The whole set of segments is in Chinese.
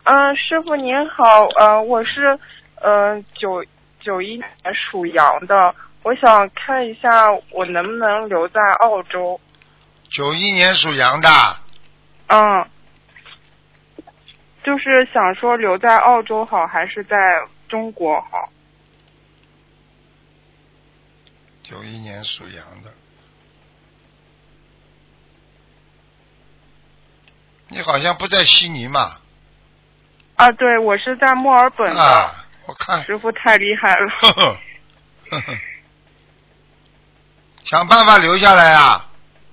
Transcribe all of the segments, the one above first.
师傅您好，我是91年属羊的，我想看一下我能不能留在澳洲。 91年属羊的。 就是想说留在澳洲好还是在中国好 ？91年属羊的。你好像不在悉尼嘛？ 对，我是在墨尔本的。 我看师傅太厉害了。 想办法留下来啊。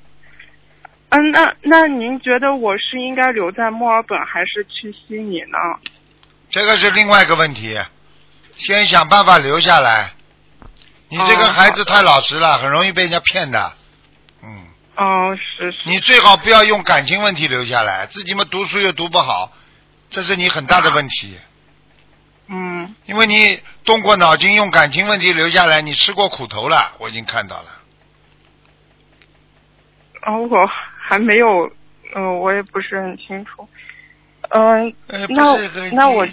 那您觉得我是应该留在墨尔本还是去悉尼呢？ 这个是另外一个问题，先想办法留下来。你这个孩子太老实了，很容易被人家骗的。 是。 你最好不要用感情问题留下来，自己嘛读书又读不好，这是你很大的问题。因为你动过脑筋用感情问题留下来，你吃过苦头了，我已经看到了。 我还没有，我也不是很清楚。那我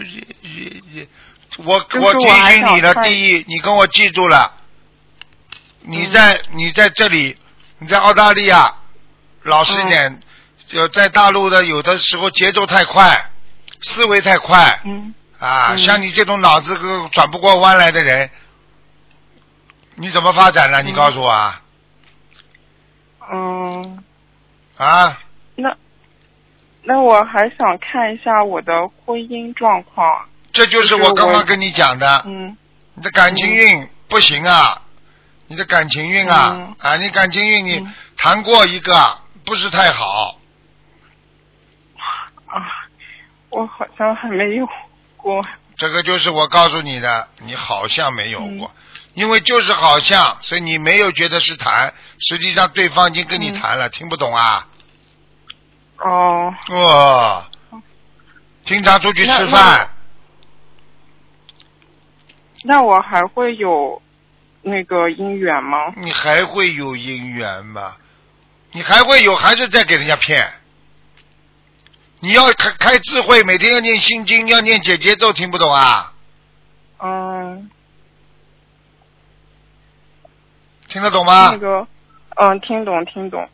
提醒你的，第一，你跟我记住了，你在这里，你在澳大利亚，老实一点，在大陆的有的时候节奏太快，思维太快，像你这种脑子转不过弯来的人，你怎么发展呢？你告诉我啊。 那我还想看一下我的婚姻状况。 这就是我刚刚跟你讲的。你的感情运不行啊，你的感情运你感情运你谈过一个不是太好。 我好像还没有过。 这个就是我告诉你的，你好像没有过。因为就是好像，所以你没有觉得是谈，实际上对方已经跟你谈了，听不懂啊？经常出去吃饭。 那我还会有那个姻缘吗？ 你还会有姻缘吗？你还会有，还是在给人家骗？你要开智慧，每天要念心经，要念解结咒，听不懂啊？听得懂吗？ 听懂。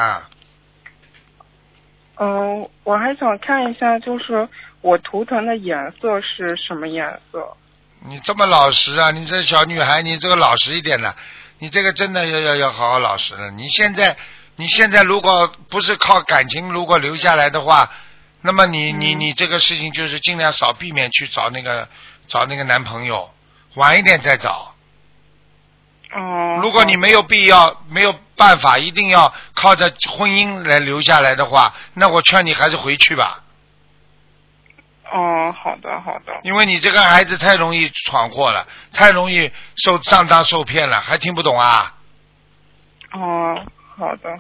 我还想看一下，就是我图腾的颜色是什么颜色？ 你这么老实啊！你这小女孩，你这个老实一点的，你这个真的要好好老实了。你现在如果不是靠感情，如果留下来的话，那么你这个事情就是尽量少避免去找那个男朋友，晚一点再找。如果你没有必要、没有办法，一定要靠着婚姻来留下来的话，那我劝你还是回去吧。 好的。 因为你这个孩子太容易闯祸了，太容易上当受骗了，还听不懂啊？ 好的。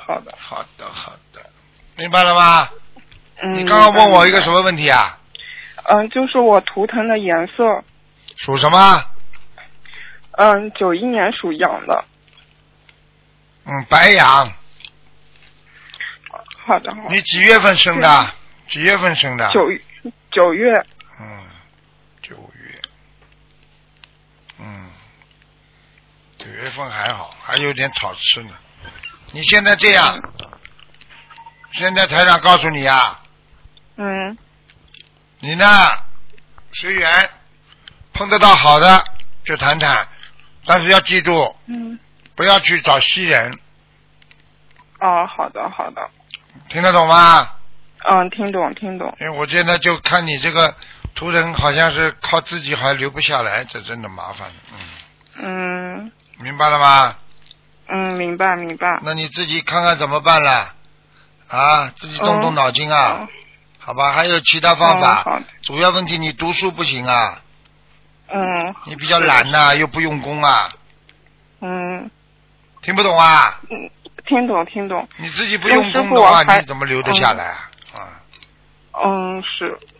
明白了吗？你刚刚问我一个什么问题啊？ 就是我图腾的颜色。 属什么 ？91年属羊的。 白羊。 好的。 你几月份生的？几月份生的？9 月。 9月。9月份还好，还有点草吃呢。你现在这样，现在台长告诉你啊。你呢，随缘，碰得到好的就谈谈，但是要记住，不要去找西人。 好的。 听得懂吗？ 听懂。 因为我现在就看你这个图腾好像是靠自己还留不下来，这真的麻烦。明白了吗？ 明白。 那你自己看看怎么办了自己动脑筋好吧，还有其他方法。主要问题你读书不行你比较懒又不用功听不懂听懂。 你自己不用功的话，你怎么留得下来是。